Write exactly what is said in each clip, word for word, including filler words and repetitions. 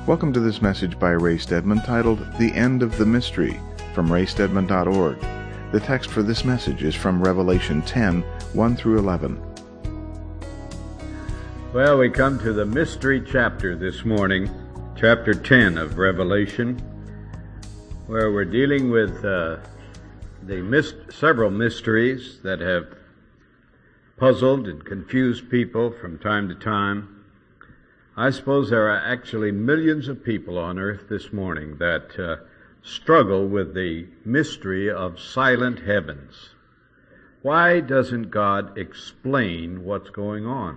Welcome to this message by Ray Stedman titled, The End of the Mystery, from ray stedman dot org. The text for this message is from Revelation ten, one through eleven. Well, we come to the mystery chapter this morning, chapter ten of Revelation, where we're dealing with uh, the myst- several mysteries that have puzzled and confused people from time to time. I suppose there are actually millions of people on earth this morning that uh, struggle with the mystery of silent heavens. Why doesn't God explain what's going on?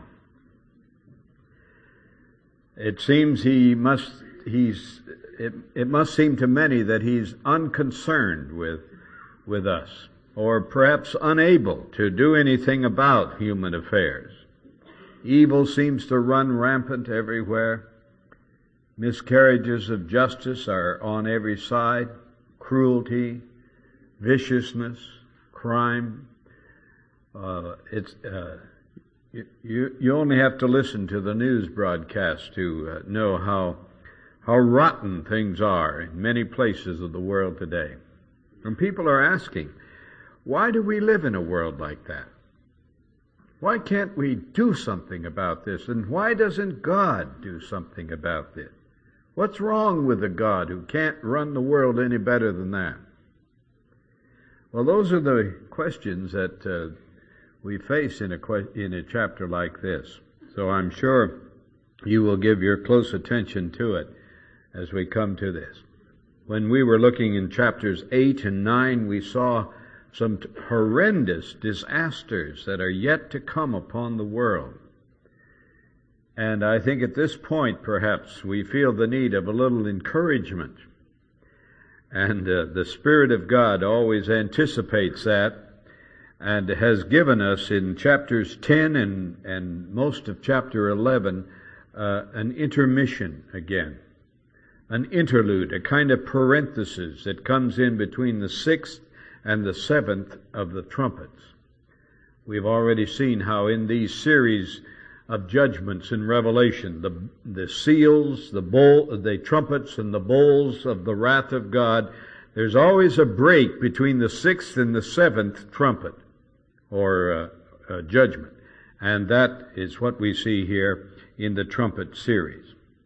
It seems he must, he's, it, it must seem to many that he's unconcerned with, with us, or perhaps unable to do anything about human affairs. Evil seems to run rampant everywhere. Miscarriages of justice are on every side. Cruelty, viciousness, crime. Uh, it's uh, you. You only have to listen to the news broadcast to uh, know how how rotten things are in many places of the world today. And people are asking, why do we live in a world like that? Why can't we do something about this? And why doesn't God do something about this? What's wrong with a God who can't run the world any better than that? Well, those are the questions that uh, we face in a que- in a chapter like this. So I'm sure you will give your close attention to it as we come to this. When we were looking in chapters eight and nine, we saw some t- horrendous disasters that are yet to come upon the world. And I think at this point, perhaps, we feel the need of a little encouragement. And uh, the Spirit of God always anticipates that and has given us in chapters ten and, and most of chapter eleven uh, an intermission again, an interlude, a kind of parenthesis that comes in between the sixth and the seventh of the trumpets. We've already seen how in these series of judgments in Revelation, the the seals, the bowl, the trumpets, and the bowls of the wrath of God, there's always a break between the sixth and the seventh trumpet, or uh, uh, judgment. And that is what we see here in the trumpet series.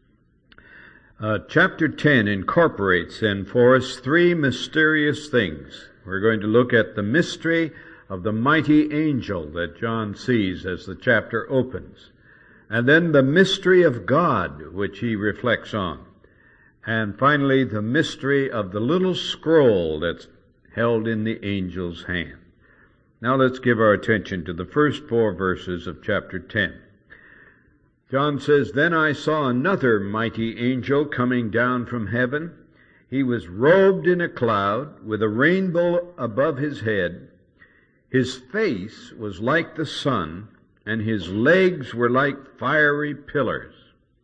Uh, chapter ten incorporates then for us three mysterious things. We're going to look at the mystery of the mighty angel that John sees as the chapter opens. And then the mystery of God, which he reflects on. And finally, the mystery of the little scroll that's held in the angel's hand. Now let's give our attention to the first four verses of chapter ten. John says, Then I saw another mighty angel coming down from heaven. He was robed in a cloud, with a rainbow above his head. His face was like the sun, and his legs were like fiery pillars.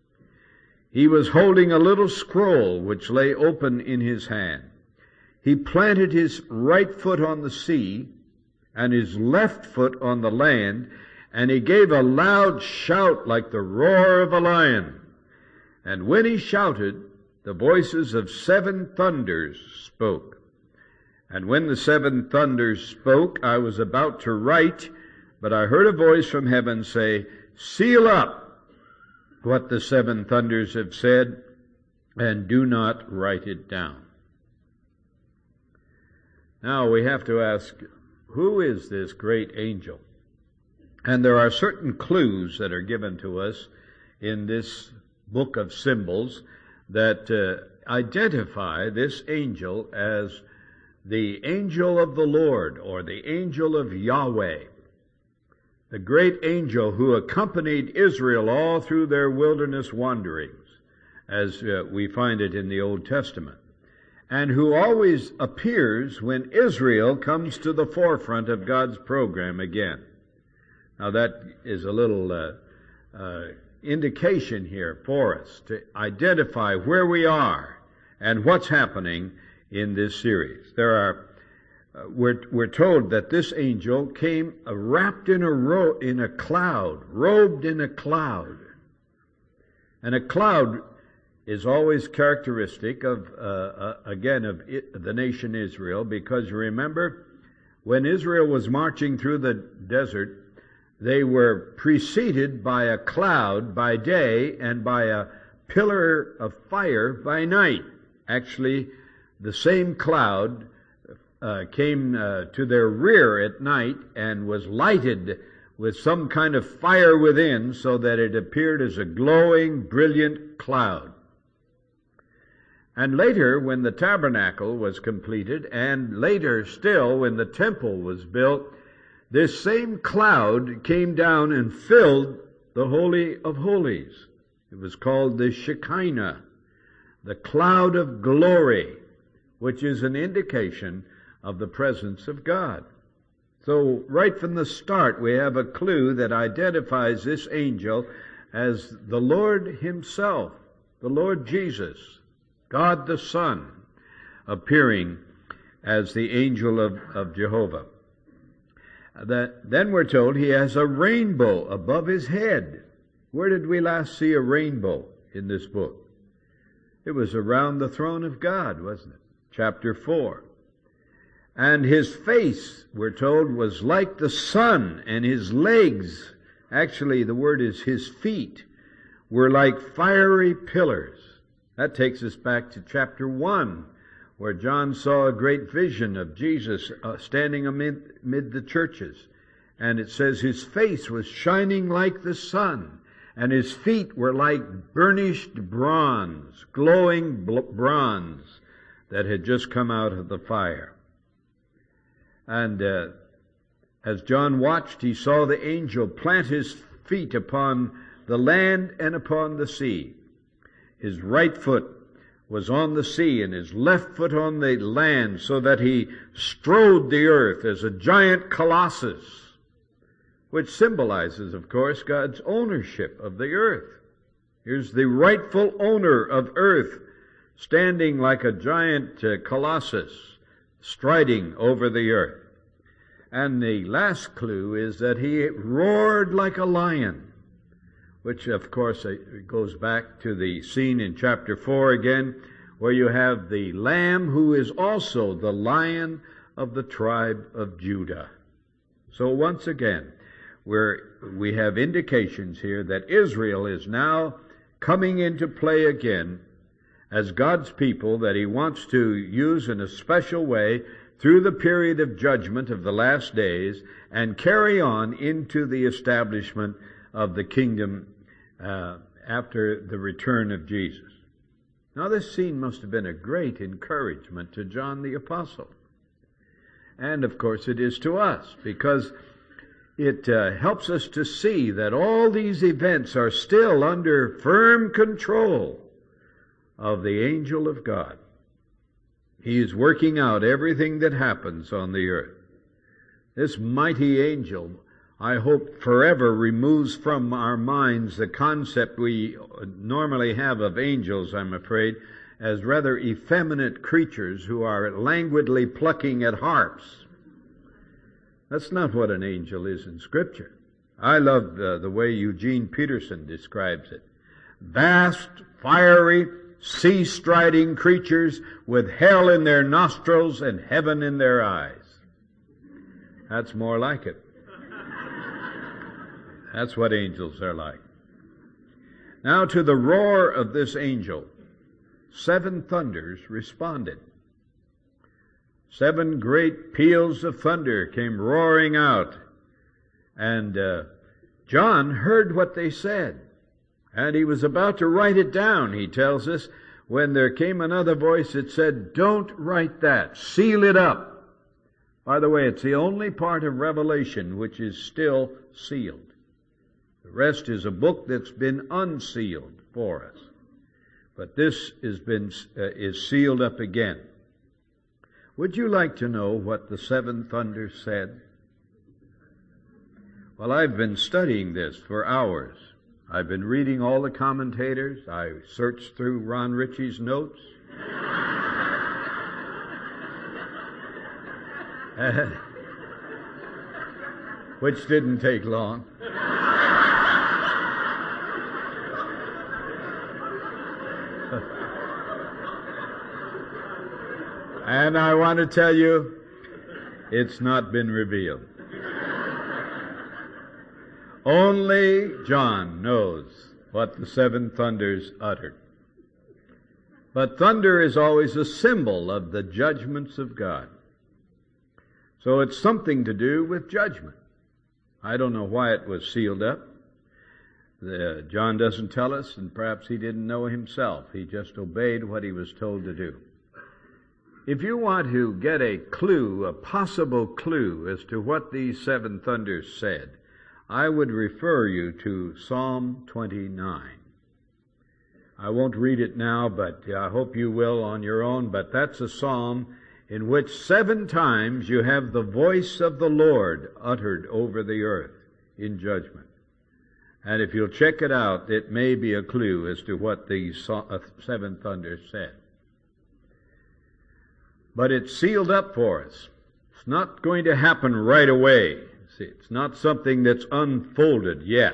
He was holding a little scroll which lay open in his hand. He planted his right foot on the sea, and his left foot on the land, and he gave a loud shout like the roar of a lion. And when he shouted, the voices of seven thunders spoke. And when the seven thunders spoke, I was about to write, but I heard a voice from heaven say, Seal up what the seven thunders have said, and do not write it down. Now we have to ask, who is this great angel? And there are certain clues that are given to us in this book of symbols that uh, identify this angel as the angel of the Lord, or the angel of Yahweh, the great angel who accompanied Israel all through their wilderness wanderings, as uh, we find it in the Old Testament, and who always appears when Israel comes to the forefront of God's program again. Now that is a little uh, uh, indication here for us to identify where we are and what's happening in this series. There are, uh, we're, we're told that this angel came uh, wrapped in a ro- in a cloud, robed in a cloud. And a cloud is always characteristic of, uh, uh, again, of it, the nation Israel, because remember, when Israel was marching through the desert, they were preceded by a cloud by day and by a pillar of fire by night. Actually, the same cloud uh, came uh, to their rear at night and was lighted with some kind of fire within, so that it appeared as a glowing, brilliant cloud. And later, when the tabernacle was completed, and later still when the temple was built, this same cloud came down and filled the Holy of Holies. It was called the Shekinah, the cloud of glory, which is an indication of the presence of God. So right from the start, we have a clue that identifies this angel as the Lord himself, the Lord Jesus, God the Son, appearing as the angel of, of Jehovah. That, then we're told he has a rainbow above his head. Where did we last see a rainbow in this book? It was around the throne of God, wasn't it? Chapter four. And his face, we're told, was like the sun, and his legs, actually the word is his feet, were like fiery pillars. That takes us back to chapter one, where John saw a great vision of Jesus uh, standing amid, amid the churches. And it says his face was shining like the sun, and his feet were like burnished bronze, glowing bl- bronze that had just come out of the fire. And uh, as John watched, he saw the angel plant his feet upon the land and upon the sea. His right foot was on the sea and his left foot on the land, so that he strode the earth as a giant colossus, which symbolizes, of course, God's ownership of the earth. Here's the rightful owner of earth, standing like a giant uh, colossus, striding over the earth. And the last clue is that he roared like a lion, which, of course, goes back to the scene in chapter four again, where you have the Lamb who is also the Lion of the tribe of Judah. So once again, we're, we have indications here that Israel is now coming into play again as God's people that he wants to use in a special way through the period of judgment of the last days and carry on into the establishment of the kingdom uh, after the return of Jesus. Now this scene must have been a great encouragement to John the Apostle. And of course it is to us, because it uh, helps us to see that all these events are still under firm control of the angel of God. He is working out everything that happens on the earth. This mighty angel, I hope, forever removes from our minds the concept we normally have of angels, I'm afraid, as rather effeminate creatures who are languidly plucking at harps. That's not what an angel is in Scripture. I love uh, the way Eugene Peterson describes it. Vast, fiery, sea-striding creatures with hell in their nostrils and heaven in their eyes. That's more like it. That's what angels are like. Now to the roar of this angel, seven thunders responded. Seven great peals of thunder came roaring out. And uh, John heard what they said. And he was about to write it down, he tells us, when there came another voice that said, "Don't write that. Seal it up." By the way, it's the only part of Revelation which is still sealed. The rest is a book that's been unsealed for us. But this has been uh, is sealed up again. Would you like to know what the seven thunders said? Well, I've been studying this for hours. I've been reading all the commentators. I searched through Ron Ritchie's notes. uh, which didn't take long. And I want to tell you, it's not been revealed. Only John knows what the seven thunders uttered. But thunder is always a symbol of the judgments of God. So it's something to do with judgment. I don't know why it was sealed up. The, John doesn't tell us, and perhaps he didn't know himself. He just obeyed what he was told to do. If you want to get a clue, a possible clue as to what these seven thunders said, I would refer you to Psalm twenty-nine. I won't read it now, but I hope you will on your own, but that's a psalm in which seven times you have the voice of the Lord uttered over the earth in judgment. And if you'll check it out, it may be a clue as to what these seven thunders said. But it's sealed up for us. It's not going to happen right away. See, it's not something that's unfolded yet.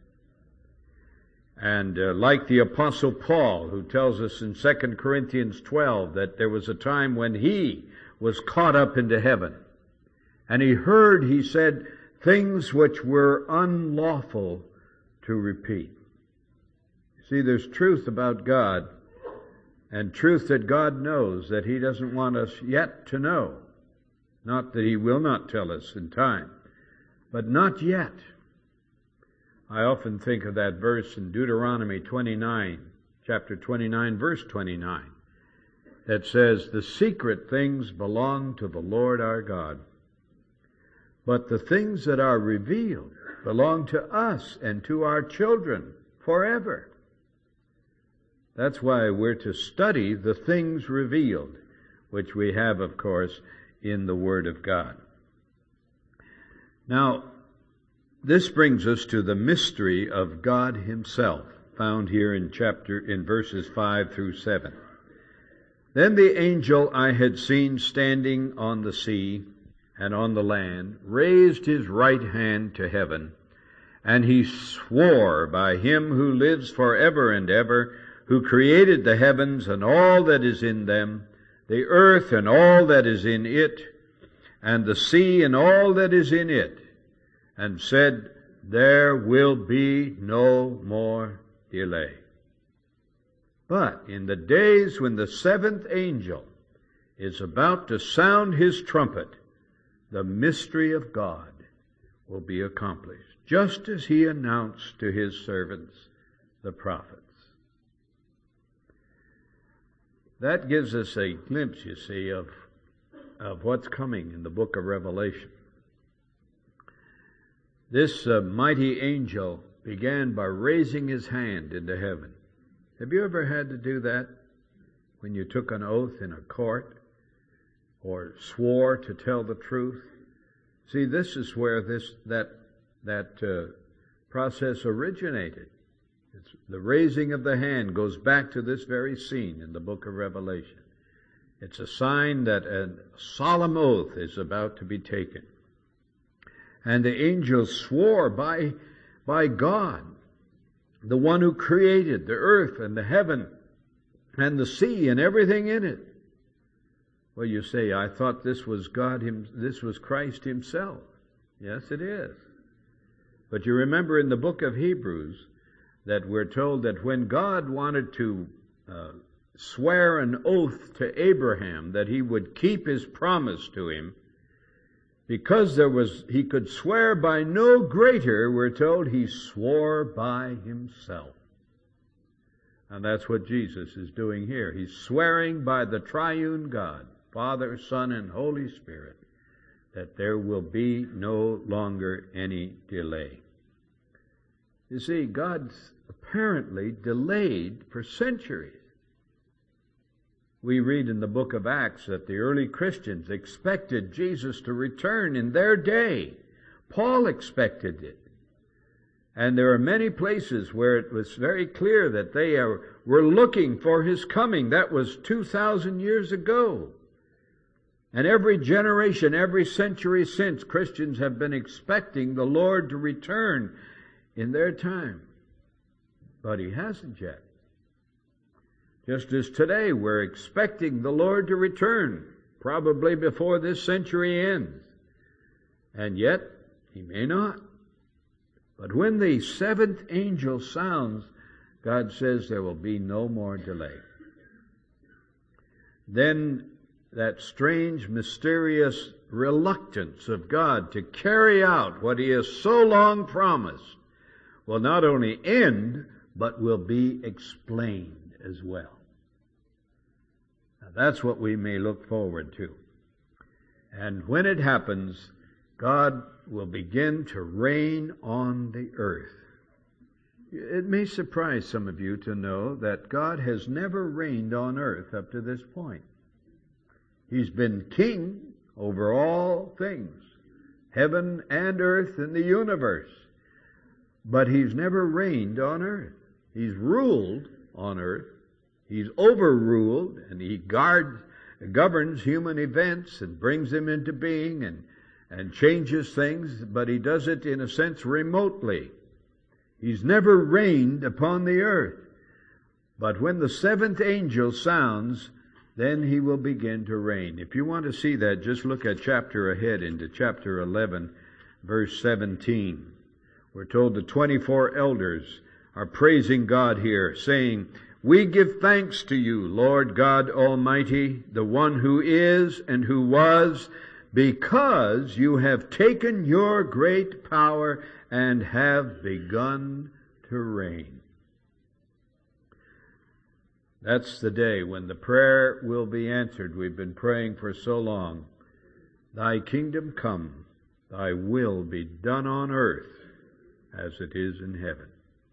And uh, like the Apostle Paul, who tells us in Second Corinthians twelve that there was a time when he was caught up into heaven. And he heard, he said, things which were unlawful to repeat. See, there's truth about God, and truth that God knows that he doesn't want us yet to know. Not that he will not tell us in time, but not yet. I often think of that verse in Deuteronomy twenty-nine, chapter twenty-nine, verse twenty-nine, that says, the secret things belong to the Lord our God, but the things that are revealed belong to us and to our children forever. That's why we're to study the things revealed, which we have, of course, in the Word of God. Now, this brings us to the mystery of God himself, found here in chapter, in verses five through seven. Then the angel I had seen standing on the sea and on the land raised his right hand to heaven, and he swore by him who lives forever and ever, who created the heavens and all that is in them, the earth and all that is in it, and the sea and all that is in it, and said, there will be no more delay. But in the days when the seventh angel is about to sound his trumpet, the mystery of God will be accomplished, just as he announced to his servants, the prophets. That gives us a glimpse, you see, of, of what's coming in the book of Revelation. This uh, mighty angel began by raising his hand into heaven. Have you ever had to do that when you took an oath in a court or swore to tell the truth? See, this is where this that that uh, process originated. It's, the raising of the hand goes back to this very scene in the book of Revelation. It's a sign that a solemn oath is about to be taken. And the angel swore by, by God, the one who created the earth and the heaven and the sea and everything in it. Well, you say, I thought this was God, him, this was Christ himself. Yes, it is. But you remember in the book of Hebrews that we're told that when God wanted to uh, swear an oath to Abraham that he would keep his promise to him, because there was, he could swear by no greater, we're told he swore by himself. And that's what Jesus is doing here. He's swearing by the triune God, Father, Son, and Holy Spirit, that there will be no longer any delay. You see, God's apparently delayed for centuries. We read in the book of Acts that the early Christians expected Jesus to return in their day. Paul expected it. And there are many places where it was very clear that they are, were looking for his coming. That was two thousand years ago. And every generation, every century since, Christians have been expecting the Lord to return in their time. But he hasn't yet. Just as today we're expecting the Lord to return, probably before this century ends. And yet, He may not. But when the seventh angel sounds, God says there will be no more delay. Then that strange, mysterious reluctance of God to carry out what He has so long promised will not only end, but will be explained as well. Now that's what we may look forward to. And when it happens, God will begin to reign on the earth. It may surprise some of you to know that God has never reigned on earth up to this point. He's been king over all things, heaven and earth and the universe. But He's never reigned on earth. He's ruled on earth. He's overruled, and He guards, governs human events and brings them into being and, and changes things, but He does it in a sense remotely. He's never reigned upon the earth. But when the seventh angel sounds, then He will begin to reign. If you want to see that, just look at chapter ahead into chapter eleven, verse seventeen. We're told the twenty-four elders are praising God here, saying, "We give thanks to you, Lord God Almighty, the one who is and who was, because you have taken your great power and have begun to reign." That's the day when the prayer will be answered. We've been praying for so long. Thy kingdom come, thy will be done on earth as it is in heaven.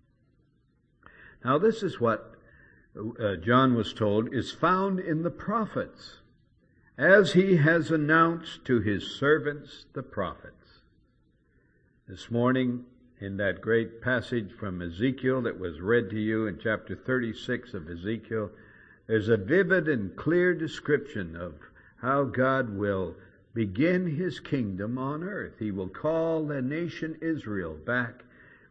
Now this is what uh, John was told is found in the prophets, as he has announced to his servants the prophets. This morning, in that great passage from Ezekiel that was read to you in chapter thirty-six of Ezekiel, there's a vivid and clear description of how God will begin His kingdom on earth. He will call the nation Israel back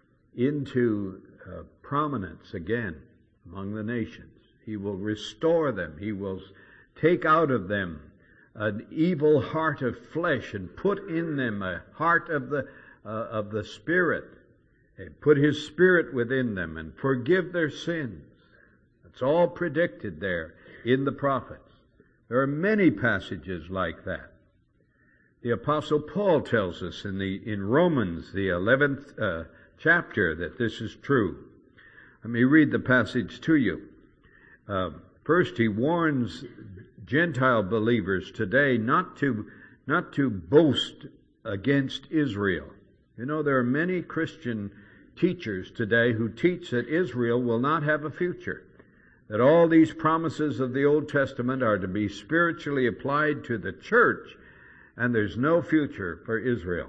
into uh, prominence again among the nations. He will restore them. He will take out of them an evil heart of flesh and put in them a heart of the uh, of the Spirit. And put His Spirit within them and forgive their sins. It's all predicted there in the prophets. There are many passages like that. The Apostle Paul tells us in the in Romans, the eleventh uh, chapter, that this is true. Let me read the passage to you. Uh, first, he warns Gentile believers today not to not to boast against Israel. You know, there are many Christian teachers today who teach that Israel will not have a future, that all these promises of the Old Testament are to be spiritually applied to the church, and there's no future for Israel.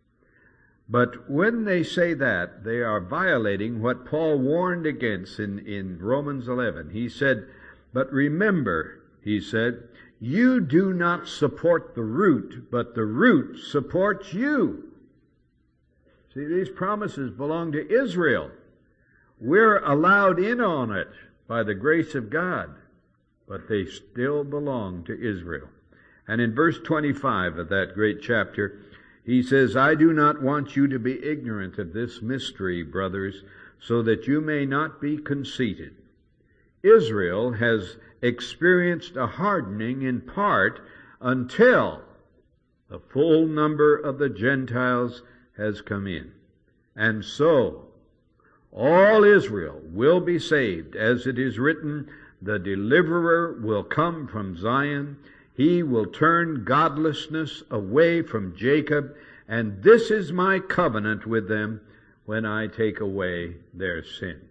But when they say that, they are violating what Paul warned against in, in Romans eleven. He said, "But remember," he said, "you do not support the root, but the root supports you." See, these promises belong to Israel. We're allowed in on it by the grace of God, but they still belong to Israel. And in verse twenty-five of that great chapter, he says, "I do not want you to be ignorant of this mystery, brothers, so that you may not be conceited. Israel has experienced a hardening in part until the full number of the Gentiles has come in. And so, all Israel will be saved. As it is written, the deliverer will come from Zion. He will turn godlessness away from Jacob. And this is my covenant with them when I take away their sins."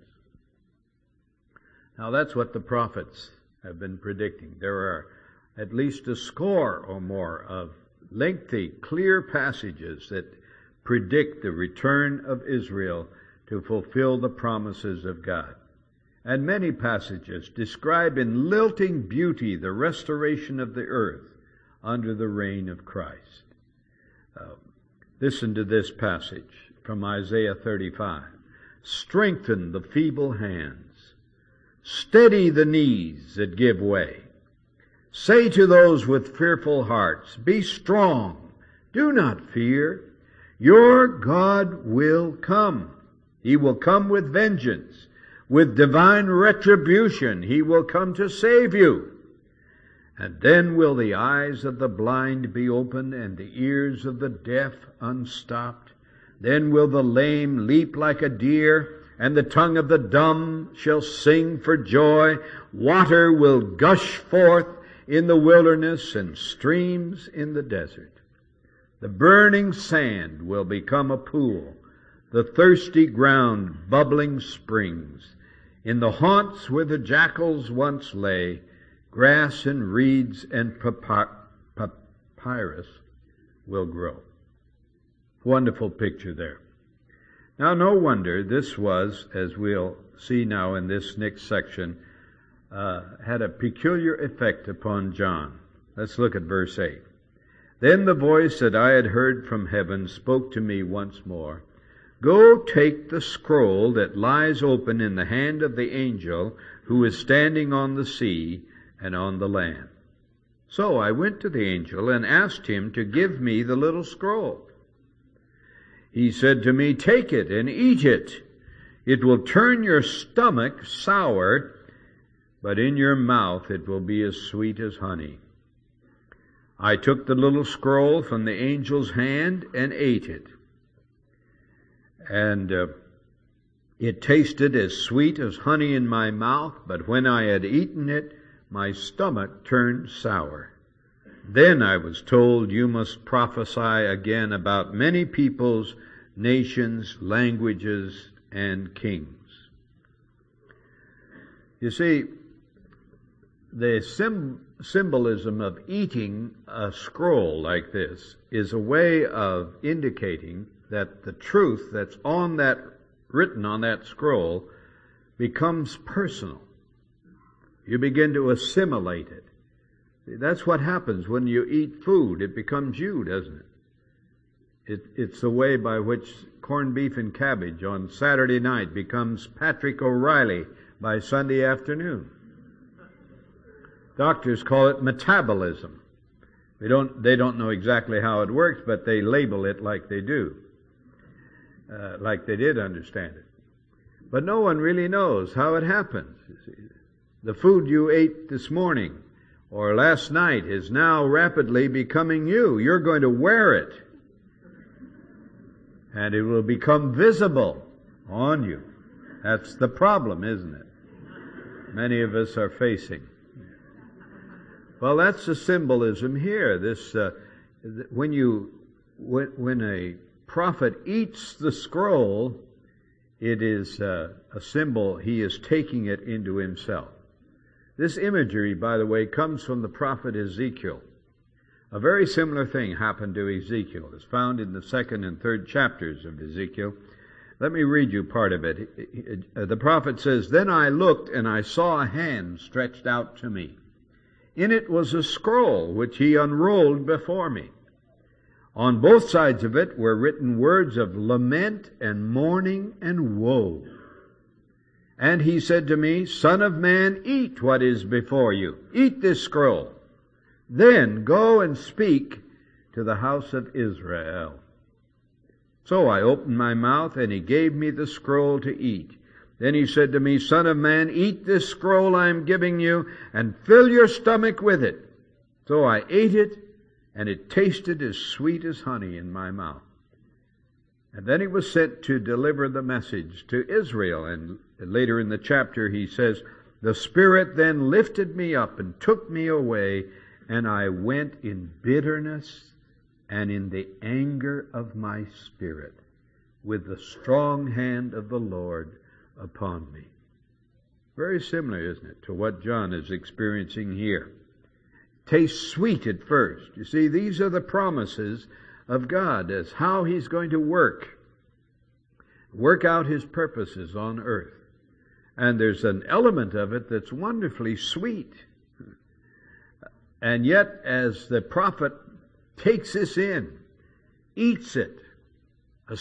Now that's what the prophets have been predicting. There are at least a score or more of lengthy, clear passages that predict the return of Israel to fulfill the promises of God. And many passages describe in lilting beauty the restoration of the earth under the reign of Christ. Uh, listen to this passage from Isaiah thirty-five. "Strengthen the feeble hands. Steady the knees that give way. Say to those with fearful hearts, be strong, do not fear. Your God will come. He will come with vengeance. With divine retribution, He will come to save you. And then will the eyes of the blind be opened and the ears of the deaf unstopped. Then will the lame leap like a deer, and the tongue of the dumb shall sing for joy. Water will gush forth in the wilderness and streams in the desert. The burning sand will become a pool, the thirsty ground bubbling springs. In the haunts where the jackals once lay, grass and reeds and papyrus will grow. Wonderful picture there. Now, no wonder this was, as we'll see now in this next section, uh, had a peculiar effect upon John. Let's look at verse eight. Then the voice that I had heard from heaven spoke to me once more. Go take the scroll that lies open in the hand of the angel who is standing on the sea and on the land. So I went to the angel and asked him to give me the little scroll. He said to me, take it and eat it. It will turn your stomach sour, but in your mouth it will be as sweet as honey. I took the little scroll from the angel's hand and ate it. And uh, it tasted as sweet as honey in my mouth, but when I had eaten it, my stomach turned sour. Then I was told, you must prophesy again about many peoples, nations, languages, and kings. You see, the sim- symbolism of eating a scroll like this is a way of indicating that the truth that's on that, written on that scroll, becomes personal. You begin to assimilate it. See, that's what happens when you eat food. It becomes you, doesn't it? it? It's the way by which corned beef and cabbage on Saturday night becomes Patrick O'Reilly by Sunday afternoon. Doctors call it metabolism. They don't, they don't know exactly how it works, but they label it like they do. Uh, like they did understand it. But no one really knows how it happens. You see. The food you ate this morning or last night is now rapidly becoming you. You're going to wear it. And it will become visible on you. That's the problem, isn't it? Many of us are facing. Well, that's the symbolism here. This, uh, when you, when, when a prophet eats the scroll, it is uh, a symbol. He is taking it into himself. This imagery, by the way, comes from the prophet Ezekiel. A very similar thing happened to Ezekiel. It's found in the second and third chapters of Ezekiel. Let me read you part of it. The prophet says, Then I looked, and I saw a hand stretched out to me. In it was a scroll, which he unrolled before me. On both sides of it were written words of lament and mourning and woe. And he said to me, Son of man, eat what is before you. Eat this scroll. Then go and speak to the house of Israel. So I opened my mouth, and he gave me the scroll to eat. Then he said to me, Son of man, eat this scroll I am giving you, and fill your stomach with it. So I ate it, and it tasted as sweet as honey in my mouth. And then he was sent to deliver the message to Israel. And later in the chapter he says, The Spirit then lifted me up and took me away, and I went in bitterness and in the anger of my spirit, with the strong hand of the Lord upon me. Very similar, isn't it, to what John is experiencing here. Tastes sweet at first. You see, these are the promises of God as how He's going to work. Work out His purposes on earth. And there's an element of it that's wonderfully sweet. And yet, as the prophet takes this in, eats it,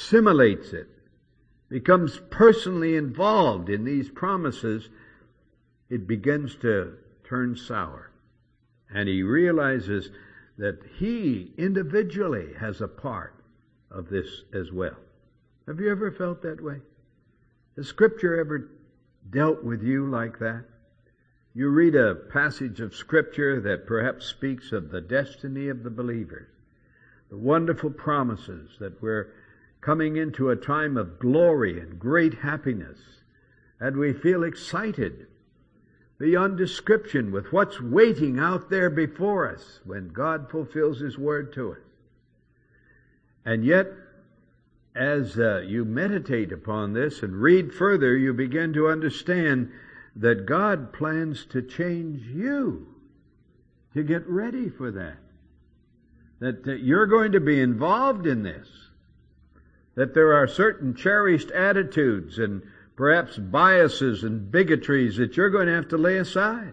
assimilates it, becomes personally involved in these promises, it begins to turn sour. And he realizes that he individually has a part of this as well. Have you ever felt that way? Has Scripture ever dealt with you like that? You read a passage of Scripture that perhaps speaks of the destiny of the believers, the wonderful promises that we're coming into a time of glory and great happiness, and we feel excited beyond description with what's waiting out there before us when God fulfills His word to us. And yet, as uh, you meditate upon this and read further, you begin to understand that God plans to change you to get ready for that. That, that you're going to be involved in this. That there are certain cherished attitudes and perhaps biases and bigotries that you're going to have to lay aside.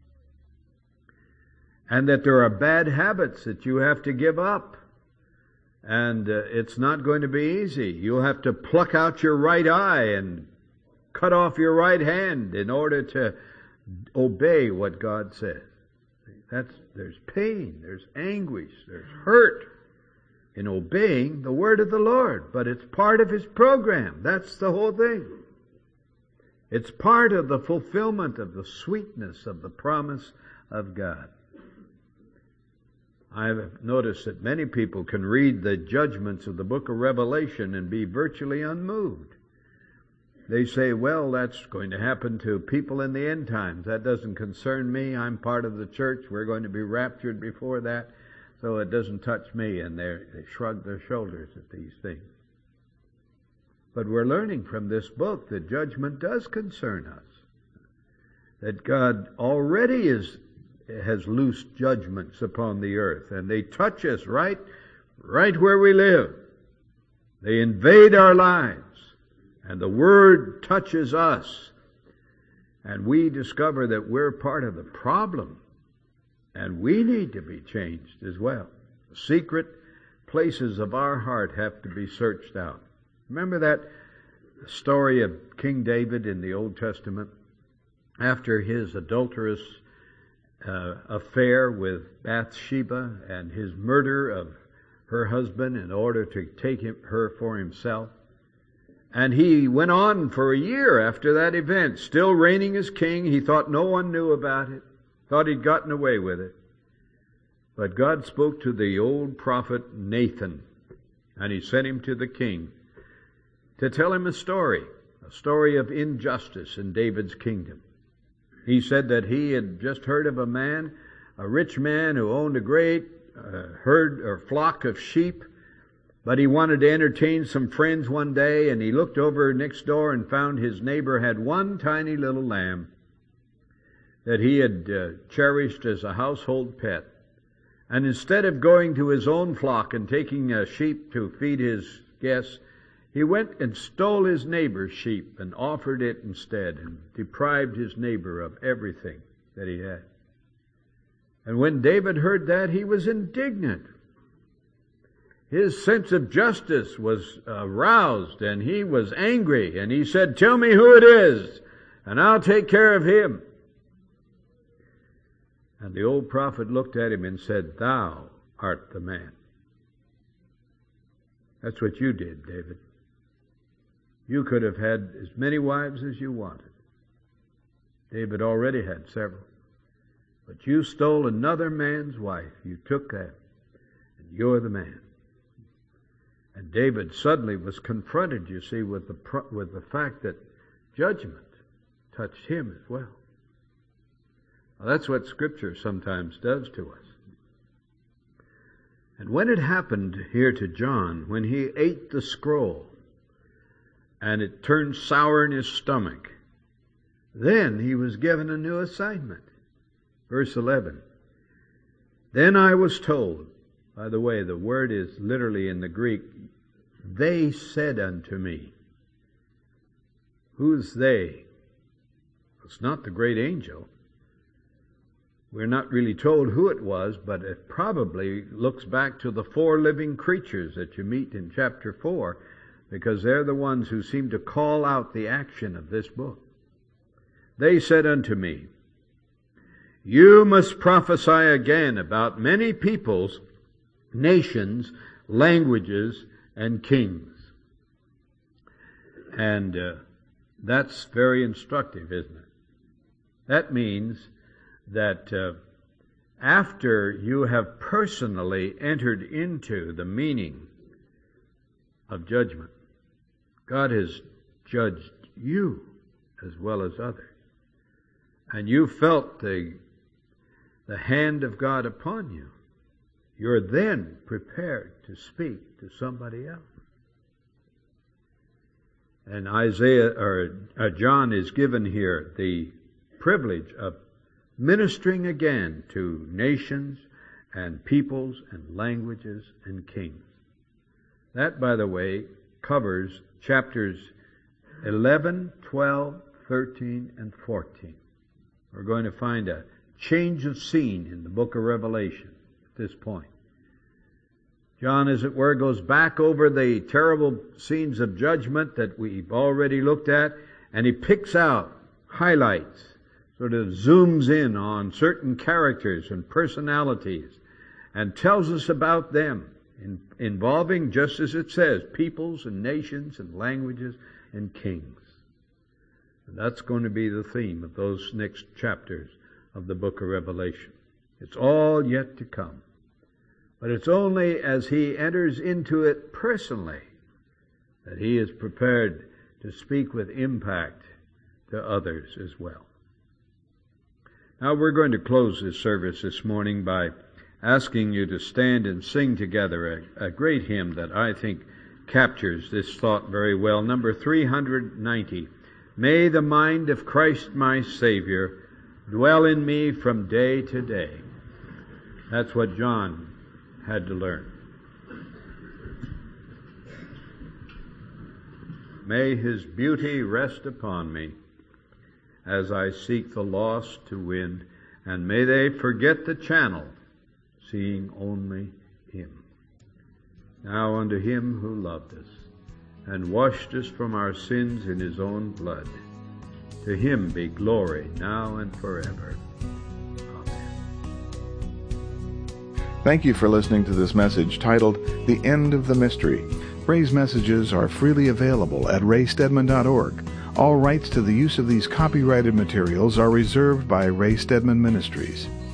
And that there are bad habits that you have to give up. And uh, it's not going to be easy. You'll have to pluck out your right eye and cut off your right hand in order to obey what God says. That's, there's pain, there's anguish, there's hurt in obeying the word of the Lord. But it's part of His program. That's the whole thing. It's part of the fulfillment of the sweetness of the promise of God. I've noticed that many people can read the judgments of the book of Revelation and be virtually unmoved. They say, well, that's going to happen to people in the end times. That doesn't concern me. I'm part of the church. We're going to be raptured before that, so it doesn't touch me. And they shrug their shoulders at these things. But we're learning from this book that judgment does concern us. That God already is has loosed judgments upon the earth, and they touch us right, right where we live. They invade our lives, and the Word touches us, and we discover that we're part of the problem, and we need to be changed as well. The secret places of our heart have to be searched out. Remember that story of King David in the Old Testament? After his adulterous Uh, affair with Bathsheba and his murder of her husband in order to take him, her for himself. And he went on for a year after that event, still reigning as king. He thought no one knew about it, thought he'd gotten away with it. But God spoke to the old prophet Nathan, and He sent him to the king to tell him a story, a story of injustice in David's kingdom. He said that he had just heard of a man, a rich man who owned a great uh, herd or flock of sheep, but he wanted to entertain some friends one day, and he looked over next door and found his neighbor had one tiny little lamb that he had uh, cherished as a household pet. And instead of going to his own flock and taking a sheep to feed his guests, he went and stole his neighbor's sheep and offered it instead and deprived his neighbor of everything that he had. And when David heard that, he was indignant. His sense of justice was aroused, and he was angry, and he said, "Tell me who it is, and I'll take care of him." And the old prophet looked at him and said, "Thou art the man." That's what you did, David. You could have had as many wives as you wanted. David already had several. But you stole another man's wife. You took that, and you're the man. And David suddenly was confronted, you see, with the with the fact that judgment touched him as well. Well, that's what Scripture sometimes does to us. And when it happened here to John, when he ate the scroll, and it turned sour in his stomach, then he was given a new assignment. Verse eleven. Then I was told, by the way, the word is literally in the Greek, they said unto me. Who's they? It's not the great angel. We're not really told who it was, but it probably looks back to the four living creatures that you meet in chapter four, because they're the ones who seem to call out the action of this book. they said unto me, You must prophesy again about many peoples, nations, languages, and kings. And uh, that's very instructive, isn't it? That means that uh, after you have personally entered into the meaning of judgment, God has judged you as well as others. And you felt the, the hand of God upon you. You're then prepared to speak to somebody else. And Isaiah, or uh, John is given here the privilege of ministering again to nations and peoples and languages and kings. That, by the way, covers chapters eleven, twelve, thirteen, and fourteen. We're going to find a change of scene in the book of Revelation at this point. John, as it were, goes back over the terrible scenes of judgment that we've already looked at, and he picks out highlights, sort of zooms in on certain characters and personalities, and tells us about them, in, involving, just as it says, peoples and nations and languages and kings. And that's going to be the theme of those next chapters of the book of Revelation. It's all yet to come. But it's only as he enters into it personally that he is prepared to speak with impact to others as well. Now we're going to close this service this morning by asking you to stand and sing together a, a great hymn that I think captures this thought very well. Number three hundred ninety. May the mind of Christ my Savior dwell in me from day to day. That's what John had to learn. May His beauty rest upon me as I seek the lost to win, and may they forget the channel, seeing only Him. Now unto Him who loved us and washed us from our sins in His own blood, to Him be glory now and forever. Thank you for listening to this message titled, The End of the Mystery. Ray's messages are freely available at ray stedman dot org. All rights to the use of these copyrighted materials are reserved by Ray Stedman Ministries.